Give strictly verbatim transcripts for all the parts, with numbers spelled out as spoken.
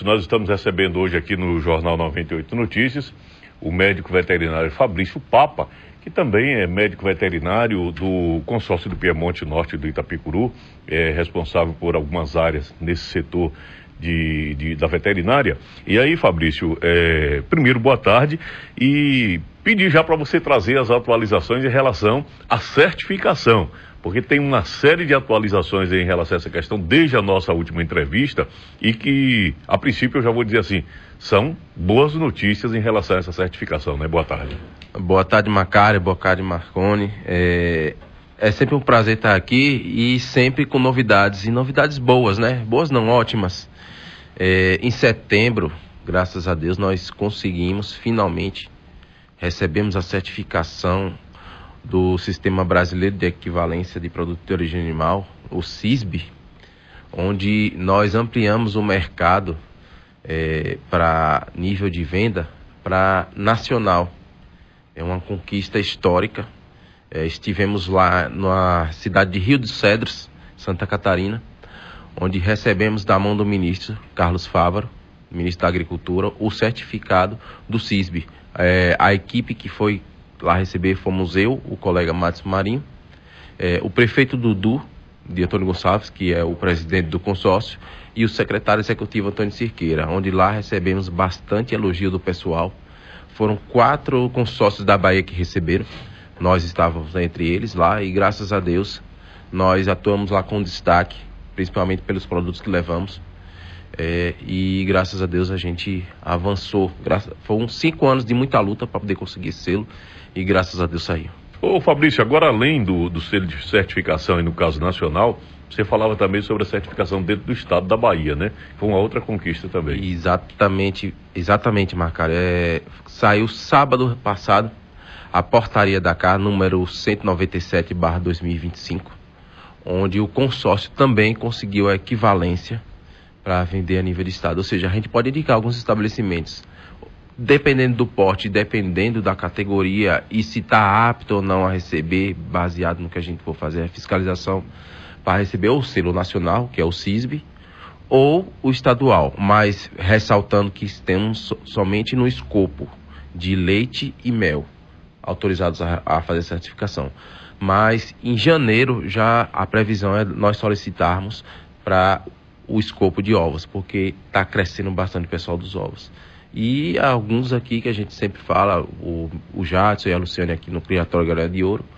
nós estamos recebendo hoje aqui no Jornal noventa e oito Notícias o médico veterinário Fabrício Papa, que também é médico veterinário do consórcio do Piemonte Norte do Itapicuru, é responsável por algumas áreas nesse setor de, de, da veterinária. E aí, Fabrício, é, primeiro, boa tarde, e pedir já para você trazer as atualizações em relação à certificação, porque tem uma série de atualizações em relação a essa questão desde a nossa última entrevista e que, a princípio, eu já vou dizer assim, são boas notícias em relação a essa certificação, né? Boa tarde. Boa tarde, Macário, boa tarde, Marconi. É, é sempre um prazer estar aqui e sempre com novidades, e novidades boas, né? Boas não, ótimas. É, em setembro, graças a Deus, nós conseguimos, finalmente, recebemos a certificação do Sistema Brasileiro de Equivalência de Produto de Origem Animal, o SISB, onde nós ampliamos o mercado é, para nível de venda para nacional. É uma conquista histórica. É, estivemos lá na cidade de Rio dos Cedros, Santa Catarina, onde recebemos da mão do ministro Carlos Fávaro, ministro da Agricultura, o certificado do SISB. É, a equipe que foi lá receber fomos eu, o colega Matos Marinho, é, o prefeito Dudu, de Antônio Gonçalves, que é o presidente do consórcio, e o secretário executivo Antônio Cirqueira, onde lá recebemos bastante elogio do pessoal. Foram quatro consórcios da Bahia que receberam, nós estávamos entre eles lá, e graças a Deus nós atuamos lá com destaque, principalmente pelos produtos que levamos. É, e graças a Deus a gente avançou. Graças, foram cinco anos de muita luta para poder conseguir esse selo e graças a Deus saiu. Ô Fabrício, agora além do, do selo de certificação e no caso nacional, você falava também sobre a certificação dentro do estado da Bahia, né? Foi uma outra conquista também. Exatamente, exatamente, Marcário. É, saiu sábado passado a portaria da C A R número cento e noventa e sete barra dois mil e vinte e cinco, onde o consórcio também conseguiu a equivalência para vender a nível de estado. Ou seja, a gente pode indicar alguns estabelecimentos, dependendo do porte, dependendo da categoria e se está apto ou não a receber, baseado no que a gente for fazer a fiscalização, para receber o selo nacional, que é o SISB, ou o estadual, mas ressaltando que temos somente no escopo de leite e mel autorizados a, a fazer certificação. Mas em janeiro já a previsão é nós solicitarmos para o escopo de ovos, porque está crescendo bastante o pessoal dos ovos. E alguns aqui que a gente sempre fala, o, o Jadson e a Luciane aqui no Criatório Galera de Ouro,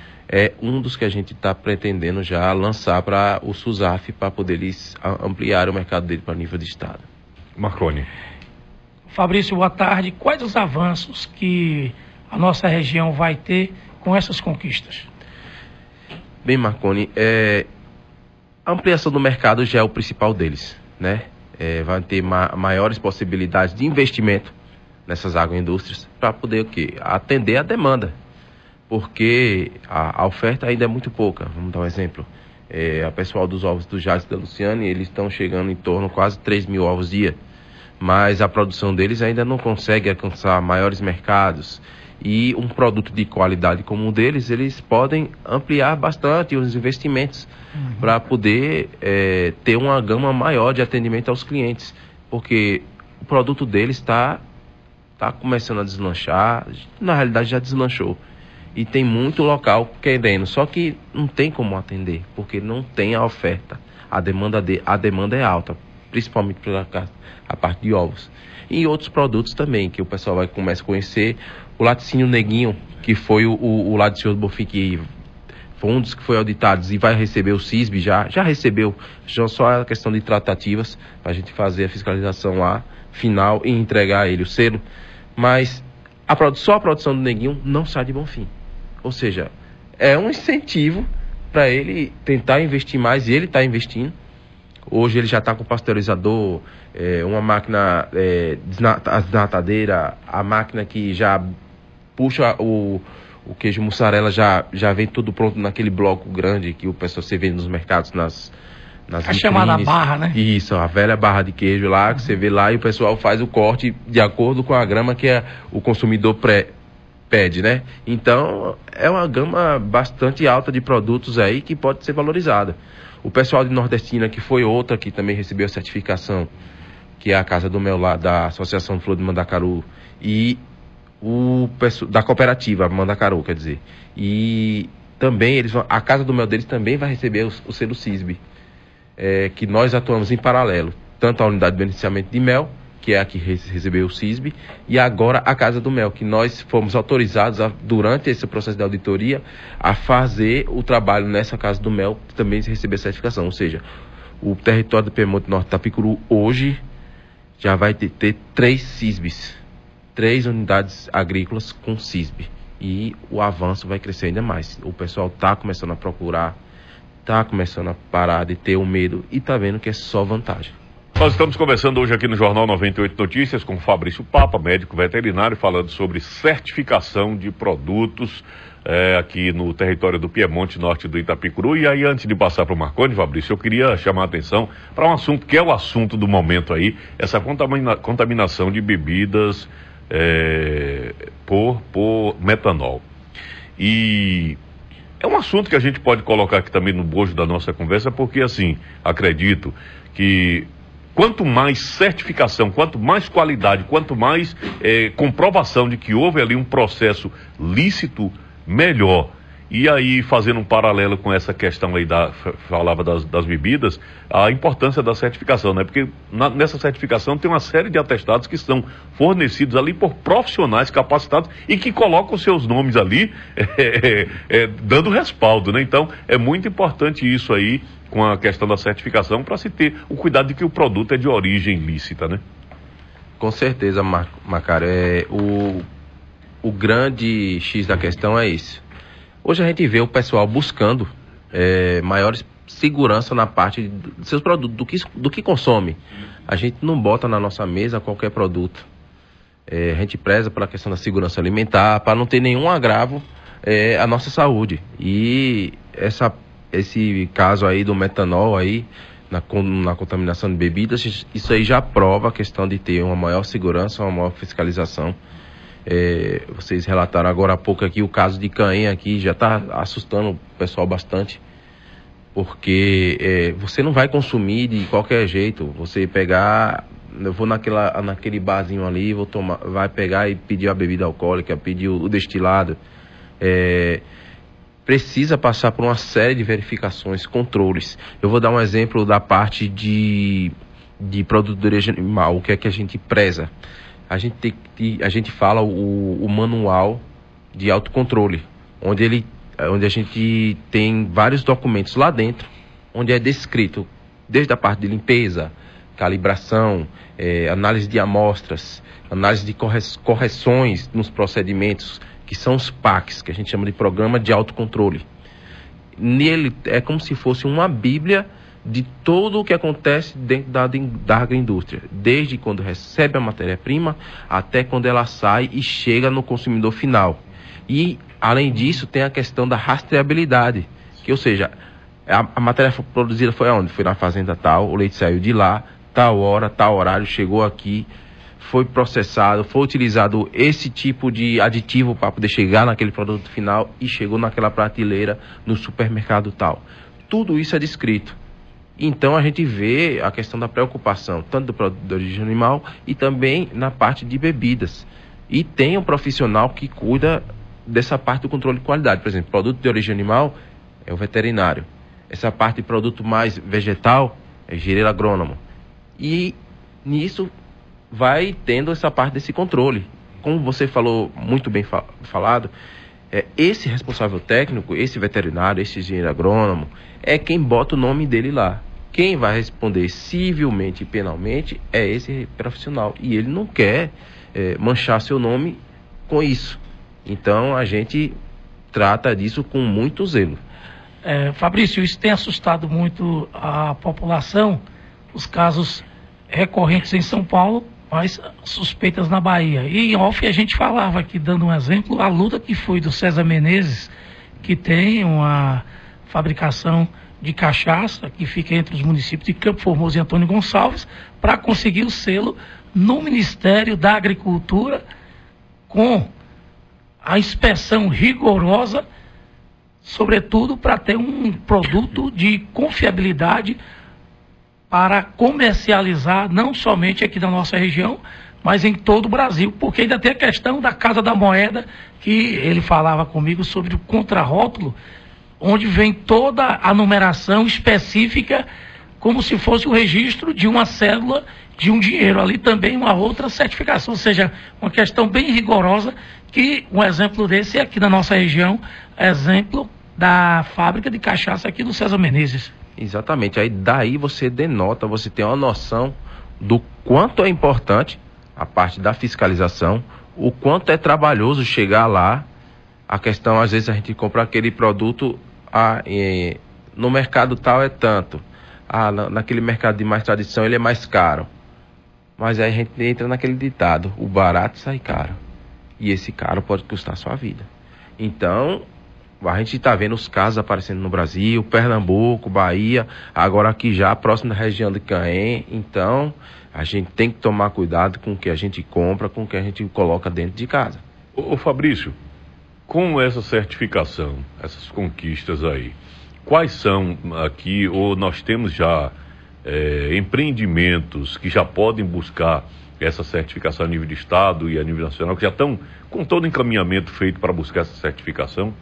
é um dos que a gente está pretendendo já lançar para o SUSAF, para poder eles ampliar o mercado dele para nível de estado. Marconi. Fabrício, boa tarde. Quais os avanços que a nossa região vai ter com essas conquistas? Bem, Marconi, é... a ampliação do mercado já é o principal deles, né? É, vai ter ma maiores possibilidades de investimento nessas agroindústrias para poder o quê? Atender a demanda, porque a, a oferta ainda é muito pouca. Vamos dar um exemplo. É, a pessoal dos ovos do Jadson e da Luciane, eles estão chegando em torno de quase três mil ovos dia, mas a produção deles ainda não consegue alcançar maiores mercados. E um produto de qualidade como o deles, eles podem ampliar bastante os investimentos uhum. para poder é, ter uma gama maior de atendimento aos clientes. Porque o produto deles está tá começando a deslanchar, na realidade já deslanchou. E tem muito local querendo, só que não tem como atender, porque não tem a oferta. A demanda, de, a demanda é alta, principalmente pela a parte de ovos. E outros produtos também, que o pessoal vai começar a conhecer. O laticínio Neguinho, que foi o, o, o laticínio do Bonfim, que foi um dos que foi auditados e vai receber o SISB, já, já recebeu, já só a questão de tratativas, para a gente fazer a fiscalização lá, final, e entregar a ele o selo. Mas a, só a produção do Neguinho não sai de Bonfim. Ou seja, é um incentivo para ele tentar investir mais, e ele está investindo. Hoje ele já está com pasteurizador, é, uma máquina é, desnatadeira, a máquina que já puxa o, o queijo mussarela, já, já vem tudo pronto naquele bloco grande que o pessoal se vê nos mercados, nas, nas a chamada barra, né? Isso, a velha barra de queijo lá, que uhum. você vê lá, e o pessoal faz o corte de acordo com a grama que é, o consumidor pré, pede, né? Então, é uma gama bastante alta de produtos aí que pode ser valorizada. O pessoal de Nordestina, que foi outra que também recebeu a certificação, que é a Casa do Mel lá da Associação Flor de Mandacaru, e o da cooperativa Mandacaru, quer dizer. E também eles vão, a Casa do Mel deles também vai receber o, o selo CISB, é, que nós atuamos em paralelo, tanto a unidade de beneficiamento de mel, que é a que recebeu o CISB, e agora a Casa do Mel, que nós fomos autorizados a, durante esse processo de auditoria a fazer o trabalho nessa Casa do Mel, que também receber certificação. Ou seja, o território do Piemonte Norte Itapicuru hoje já vai ter, ter três CISBs, três unidades agrícolas com CISB, e o avanço vai crescer ainda mais. O pessoal está começando a procurar, está começando a parar de ter o medo e está vendo que é só vantagem. Nós estamos conversando hoje aqui no Jornal noventa e oito Notícias com Fabrício Papa, médico veterinário, falando sobre certificação de produtos é, aqui no território do Piemonte Norte do Itapicuru. E aí, antes de passar para o Marconi, Fabrício, eu queria chamar a atenção para um assunto que é o assunto do momento aí, essa contamina- contaminação de bebidas é, por, por metanol. E é um assunto que a gente pode colocar aqui também no bojo da nossa conversa, porque assim, acredito que quanto mais certificação, quanto mais qualidade, quanto mais é, comprovação de que houve ali um processo lícito, melhor. E aí, fazendo um paralelo com essa questão aí, da, falava das, das bebidas, a importância da certificação, né? Porque na, nessa certificação tem uma série de atestados que são fornecidos ali por profissionais capacitados e que colocam seus nomes ali, é, é, é, dando respaldo, né? Então, é muito importante isso aí, com a questão da certificação, para se ter o cuidado de que o produto é de origem lícita, né? Com certeza, Mar- Macário. É, o, o grande X da questão é isso. Hoje a gente vê o pessoal buscando é, maiores segurança na parte dos seus produtos, do que, do que consome. A gente não bota na nossa mesa qualquer produto. É, a gente preza pela questão da segurança alimentar, para não ter nenhum agravo é, à nossa saúde. E essa, esse caso aí do metanol aí, na, na contaminação de bebidas, isso aí já prova a questão de ter uma maior segurança, uma maior fiscalização. É, vocês relataram agora há pouco aqui o caso de Caém aqui, já está assustando o pessoal bastante, porque é, você não vai consumir de qualquer jeito. Você pegar, eu vou naquela, naquele barzinho ali, vou tomar, vai pegar e pedir a bebida alcoólica, pedir o, o destilado, é, precisa passar por uma série de verificações, controles. Eu vou dar um exemplo da parte de, de produto de origem animal, o que é que a gente preza. A gente, tem, a gente fala o, o manual de autocontrole, onde, ele, onde a gente tem vários documentos lá dentro, onde é descrito desde a parte de limpeza, calibração, é, análise de amostras, análise de corre, correções nos procedimentos, que são os P A Cs, que a gente chama de Programa de Autocontrole. Nele é como se fosse uma bíblia de tudo o que acontece dentro da, da agroindústria, desde quando recebe a matéria-prima até quando ela sai e chega no consumidor final. E, além disso, tem a questão da rastreabilidade, que, ou seja, a, a matéria produzida foi aonde? Foi na fazenda tal, o leite saiu de lá, tal hora, tal horário, chegou aqui, foi processado, foi utilizado esse tipo de aditivo para poder chegar naquele produto final e chegou naquela prateleira no supermercado tal. Tudo isso é descrito. Então a gente vê a questão da preocupação, tanto do produto de origem animal e também na parte de bebidas. E tem um profissional que cuida dessa parte do controle de qualidade. Por exemplo, produto de origem animal é o veterinário. Essa parte de produto mais vegetal é engenheiro agrônomo. E nisso vai tendo essa parte desse controle. Como você falou, muito bem fa- falado, é, esse responsável técnico, esse veterinário, esse engenheiro agrônomo, é quem bota o nome dele lá. Quem vai responder civilmente e penalmente é esse profissional. E ele não quer é, manchar seu nome com isso. Então a gente trata disso com muito zelo. É, Fabrício, isso tem assustado muito a população, os casos recorrentes em São Paulo, mas suspeitas na Bahia. E em off a gente falava aqui, dando um exemplo, a luta que foi do César Menezes, que tem uma fabricação de cachaça, que fica entre os municípios de Campo Formoso e Antônio Gonçalves, para conseguir o selo no Ministério da Agricultura, com a inspeção rigorosa, sobretudo para ter um produto de confiabilidade para comercializar não somente aqui na nossa região, mas em todo o Brasil, porque ainda tem a questão da Casa da Moeda, que ele falava comigo sobre o contrarótulo, onde vem toda a numeração específica, como se fosse o registro de uma cédula de um dinheiro. Ali também uma outra certificação, ou seja, uma questão bem rigorosa, que um exemplo desse é aqui na nossa região, exemplo da fábrica de cachaça aqui do César Menezes. Exatamente, aí daí você denota, você tem uma noção do quanto é importante a parte da fiscalização, o quanto é trabalhoso chegar lá. A questão, às vezes a gente compra aquele produto ah, eh, no mercado tal é tanto, ah, na, naquele mercado de mais tradição ele é mais caro, mas aí a gente entra naquele ditado, o barato sai caro, e esse caro pode custar a sua vida. Então a gente está vendo os casos aparecendo no Brasil, Pernambuco, Bahia, agora aqui já próximo da região de Caém. Então a gente tem que tomar cuidado com o que a gente compra, com o que a gente coloca dentro de casa. Ô, ô Fabrício, com essa certificação, essas conquistas aí, quais são aqui, ou nós temos já é, empreendimentos que já podem buscar essa certificação a nível de estado e a nível nacional, que já estão com todo o encaminhamento feito para buscar essa certificação?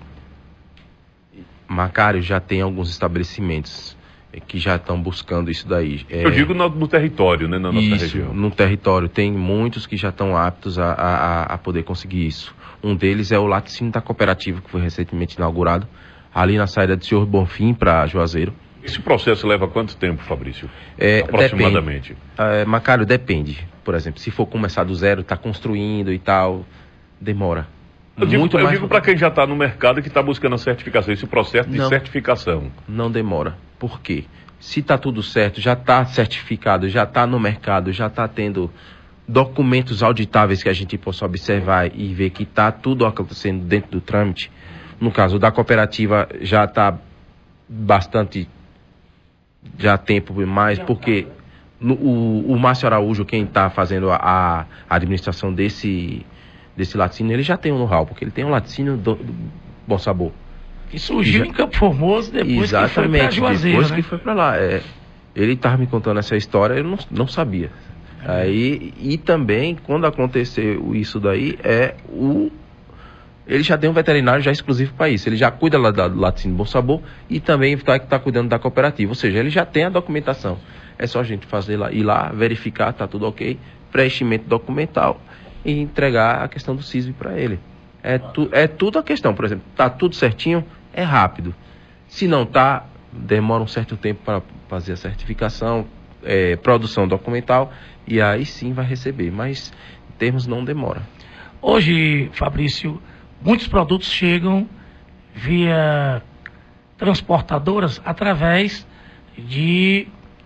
Macário, já tem alguns estabelecimentos que já estão buscando isso daí. É... Eu digo no, no território, né, na nossa isso, região. No território, tem muitos que já estão aptos a, a, a poder conseguir isso. Um deles é o laticínio da cooperativa, que foi recentemente inaugurado, ali na saída do Senhor Bonfim para Juazeiro. Esse processo leva quanto tempo, Fabrício? É, aproximadamente. É, Macário, depende. Por exemplo, se for começar do zero, está construindo e tal, demora. Eu digo, Muito eu mais... digo para quem já está no mercado e que está buscando a certificação, esse processo de não, certificação. Não demora. Por quê? Se está tudo certo, já está certificado, já está no mercado, já está tendo documentos auditáveis que a gente possa observar e ver que está tudo acontecendo dentro do trâmite. No caso da cooperativa, já está bastante, já tempo mais, porque no, o, o Márcio Araújo, quem está fazendo a, a administração desse... desse laticínio, ele já tem um know-how, porque ele tem um laticínio do, do Bom Sabor. Que surgiu já... em Campo Formoso depois Exatamente, que foi para Juazeiro, depois né? que foi para lá. É, ele estava me contando essa história, eu não, não sabia. É. Aí, e também, quando aconteceu isso daí, é o... ele já tem um veterinário já exclusivo para isso. Ele já cuida lá do laticínio Bom Sabor e também está tá cuidando da cooperativa. Ou seja, ele já tem a documentação. É só a gente fazer lá, ir lá, verificar, tá tudo ok, preenchimento documental e entregar a questão do C I S V para ele. É, tu, é tudo a questão, por exemplo, tá tudo certinho, é rápido. Se não tá, demora um certo tempo para fazer a certificação, é, produção documental, e aí sim vai receber, mas em termos não demora. Hoje, Fabrício, muitos produtos chegam via transportadoras através de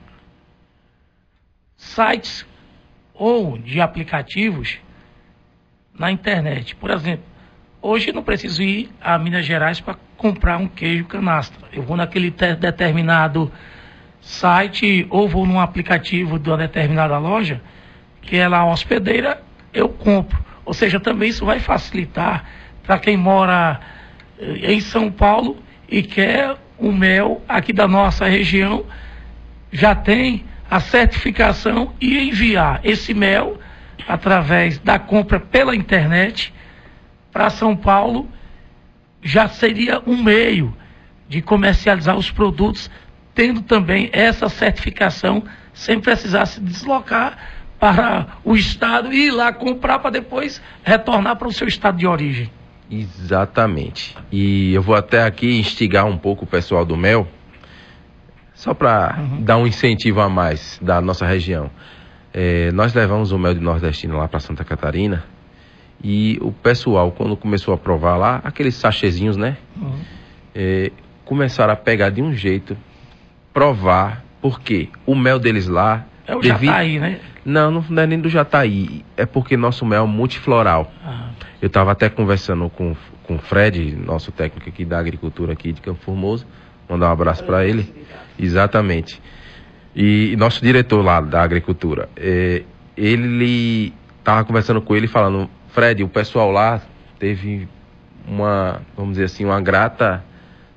sites ou de aplicativos na internet. Por exemplo, hoje eu não preciso ir a Minas Gerais para comprar um queijo canastra. Eu vou naquele te- determinado site ou vou num aplicativo de uma determinada loja, que é lá a hospedeira, eu compro. Ou seja, também isso vai facilitar para quem mora eh, em São Paulo e quer o mel aqui da nossa região, já tem a certificação e enviar esse mel através da compra pela internet para São Paulo, já seria um meio de comercializar os produtos, tendo também essa certificação, sem precisar se deslocar para o estado e ir lá comprar para depois retornar para o seu estado de origem. Exatamente. E eu vou até aqui instigar um pouco o pessoal do mel, só para uhum. dar um incentivo a mais da nossa região. É, nós levamos o mel de nordestino lá para Santa Catarina e o pessoal, quando começou a provar lá, aqueles sachezinhos, né? Uhum. É, começaram a pegar de um jeito, provar, porque o mel deles lá... É o devido... Jataí, né? Não, não é nem do Jataí, é porque nosso mel é multifloral. Ah. Eu estava até conversando com, com o Fred, nosso técnico aqui da agricultura aqui de Campo Formoso, mandar um abraço para ele. Exatamente. E, e nosso diretor lá da agricultura, é, ele estava conversando com ele falando, Fred, o pessoal lá teve uma, vamos dizer assim, uma grata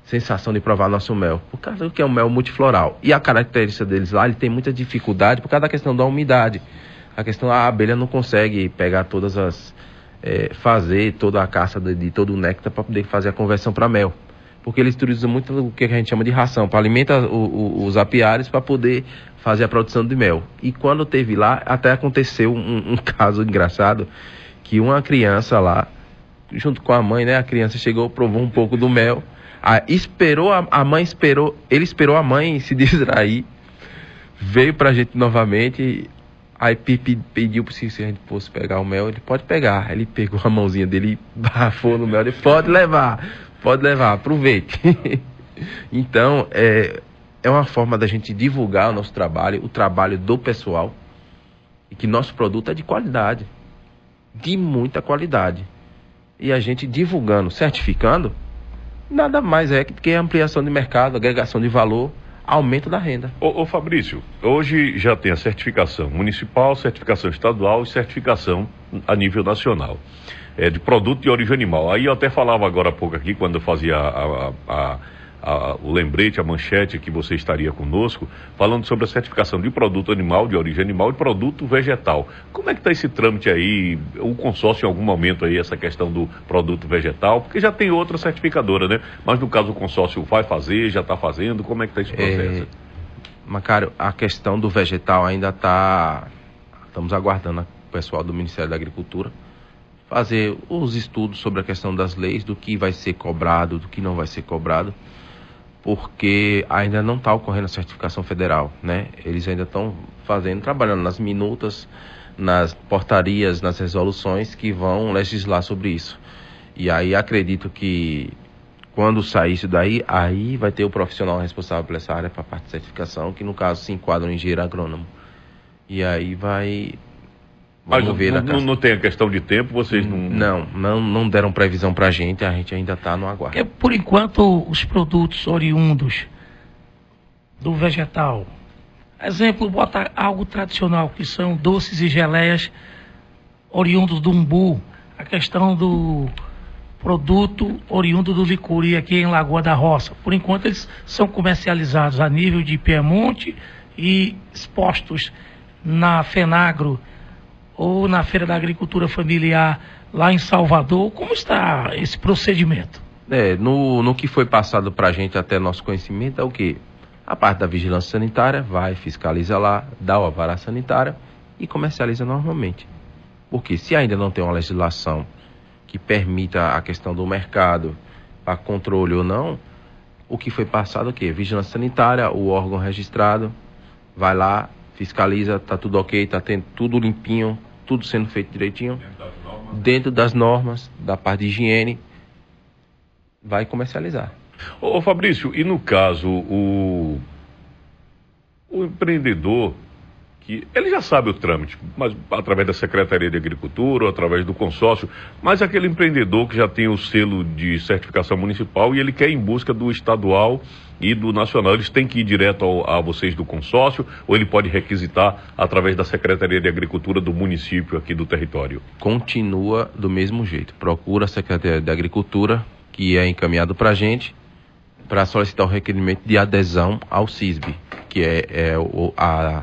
sensação de provar nosso mel, por causa do que é um mel multifloral. E a característica deles lá, ele tem muita dificuldade por causa da questão da umidade. A questão, a abelha não consegue pegar todas as... É, fazer toda a caça de, de todo o néctar para poder fazer a conversão para mel. Porque eles utilizam muito o que a gente chama de ração, para alimentar o, o, os apiários para poder fazer a produção de mel. E quando teve lá, até aconteceu um, um caso engraçado, que uma criança lá, junto com a mãe, né, a criança chegou, provou um pouco do mel, a, esperou, a, a mãe esperou, ele esperou a mãe se distrair, veio pra gente novamente, aí pediu se a gente fosse pegar o mel, ele pode pegar. Ele pegou a mãozinha dele e bafou no mel, ele pode levar, pode levar, aproveite. Então, é, é uma forma da gente divulgar o nosso trabalho, o trabalho do pessoal, e que nosso produto é de qualidade, de muita qualidade. E a gente divulgando, certificando, nada mais é que ampliação de mercado, agregação de valor, aumento da renda. Ô, ô Fabrício, hoje já tem a certificação municipal, certificação estadual e certificação a nível nacional, é, de produto de origem animal. Aí eu até falava agora há pouco aqui, quando eu fazia a, a, a, a, o lembrete, a manchete que você estaria conosco, falando sobre a certificação de produto animal, de origem animal e produto vegetal. Como é que está esse trâmite aí? O consórcio em algum momento aí, essa questão do produto vegetal, porque já tem outra certificadora, né? Mas no caso o consórcio vai fazer, já está fazendo, como é que está esse processo? É, Macário, a questão do vegetal ainda está... Estamos aguardando o pessoal do Ministério da Agricultura fazer os estudos sobre a questão das leis, do que vai ser cobrado, do que não vai ser cobrado, porque ainda não está ocorrendo a certificação federal, né? Eles ainda estão fazendo, trabalhando nas minutas, nas portarias, nas resoluções que vão legislar sobre isso. E aí acredito que quando sair isso daí, aí vai ter o profissional responsável por essa área, para a parte de certificação, que no caso se enquadra no engenheiro agrônomo. E aí vai... Mas não, não, não tem a questão de tempo, vocês não... Não, não, não deram previsão para a gente, a gente ainda está no aguardo. Porque, por enquanto, os produtos oriundos do vegetal, exemplo, bota algo tradicional, que são doces e geleias oriundos do umbu, a questão do produto oriundo do licuri aqui em Lagoa da Roça. Por enquanto, eles são comercializados a nível de Piemonte e expostos na Fenagro, ou na Feira da Agricultura Familiar, lá em Salvador. Como está esse procedimento? É, no, no que foi passado para a gente até nosso conhecimento é o quê? A parte da vigilância sanitária vai, fiscaliza lá, dá o alvará sanitária e comercializa normalmente. Porque se ainda não tem uma legislação que permita a questão do mercado para controle ou não, o que foi passado é o quê? Vigilância sanitária, o órgão registrado, vai lá, fiscaliza, tá tudo ok, tá tendo tudo limpinho, tudo sendo feito direitinho, dentro das normas, dentro das normas da parte de higiene, vai comercializar. Ô, ô Fabrício, e no caso, o, o empreendedor, que ele já sabe o trâmite, mas através da Secretaria de Agricultura, ou através do consórcio, mas aquele empreendedor que já tem o selo de certificação municipal e ele quer ir em busca do estadual e do nacional, eles têm que ir direto ao, a vocês do consórcio, ou ele pode requisitar através da Secretaria de Agricultura do município aqui do território? Continua do mesmo jeito. Procura a Secretaria de Agricultura, que é encaminhado para a gente, para solicitar o requerimento de adesão ao C I S B, que é, é o, a,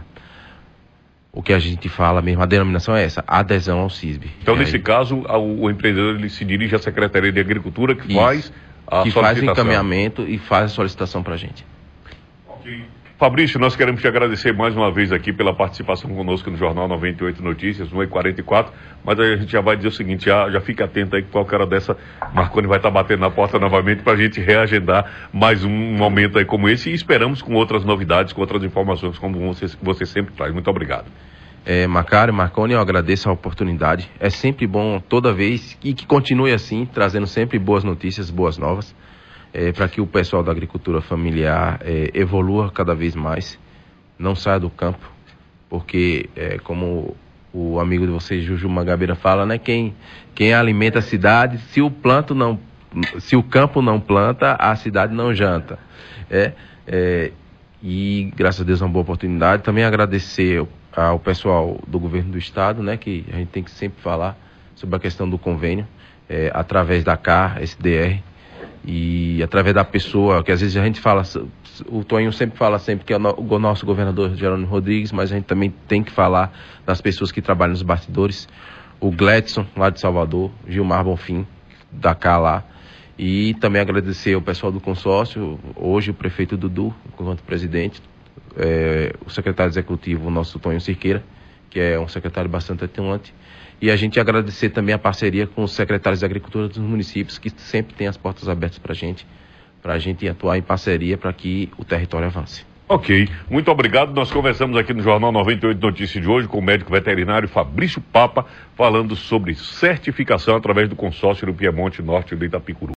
o que a gente fala mesmo, a denominação é essa, adesão ao C I S B. Então, é nesse aí, caso, o, o empreendedor ele se dirige à Secretaria de Agricultura, que isso, faz a que solicitação. faz o encaminhamento e faz a solicitação para a gente. Ok. Fabrício, nós queremos te agradecer mais uma vez aqui pela participação conosco no Jornal noventa e oito Notícias, no e quarenta e quatro, mas a gente já vai dizer o seguinte, já, já fica atento aí que qualquer hora dessa, Marconi vai estar batendo na porta novamente para a gente reagendar mais um momento aí como esse, e esperamos com outras novidades, com outras informações, como você, você sempre traz. Muito obrigado. É, Macário, Marconi, eu agradeço a oportunidade. É sempre bom toda vez e que continue assim, trazendo sempre boas notícias, boas novas, é, para que o pessoal da agricultura familiar é, evolua cada vez mais, não saia do campo, porque é, como o amigo de vocês, Juju Mangabeira, fala, né? Quem, quem alimenta a cidade, se o planto não, se o campo não planta, a cidade não janta. É, é, e graças a Deus é uma boa oportunidade. Também agradecer ao pessoal do governo do estado, né, que a gente tem que sempre falar sobre a questão do convênio, é, através da C A R, S D R, E através da pessoa, que às vezes a gente fala, o Tonho sempre fala sempre que é o nosso governador Jerônimo Rodrigues, mas a gente também tem que falar das pessoas que trabalham nos bastidores. O Gledson, lá de Salvador, Gilmar Bonfim, da cá lá. E também agradecer ao pessoal do consórcio, hoje o prefeito Dudu, enquanto presidente, é, o secretário executivo, o nosso Tonho Cirqueira, que é um secretário bastante atuante. E a gente agradecer também a parceria com os secretários de agricultura dos municípios, que sempre tem as portas abertas para a gente, para a gente atuar em parceria para que o território avance. Ok, muito obrigado. Nós conversamos aqui no Jornal noventa e oito Notícias de hoje com o médico veterinário Fabrício Papa, falando sobre certificação através do consórcio do Piemonte Norte do Itapicuru.